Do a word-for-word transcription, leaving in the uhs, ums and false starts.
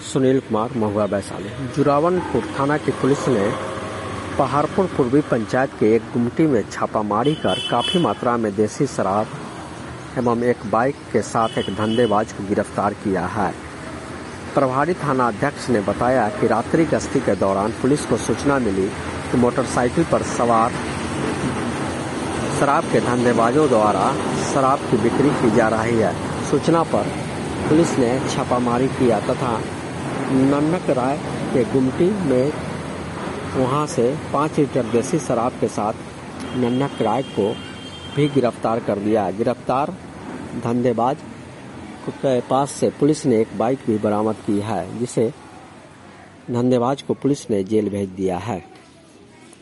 सुनील कुमार, महुआ वैशाली। जुरावनपुर थाना की पुलिस ने पहाड़पुर पूर्वी पंचायत के एक गुमटी में छापामारी कर काफी मात्रा में देसी शराब एवं एक बाइक के साथ एक धंधेबाज को गिरफ्तार किया है। प्रभारी थाना अध्यक्ष ने बताया कि रात्रि गश्ती के दौरान पुलिस को सूचना मिली कि मोटरसाइकिल पर सवार शराब के धंधेबाजों द्वारा शराब की बिक्री की जा रही है। सूचना पर पुलिस ने छापामारी किया तथा नन्नक राय के गुमटी में वहां से पाँच लीटर देसी शराब के साथ नन्नक राय को भी गिरफ्तार कर दिया। गिरफ्तार धंधेबाज के पास से पुलिस ने एक बाइक भी बरामद की है, जिसे धंधेबाज को पुलिस ने जेल भेज दिया है।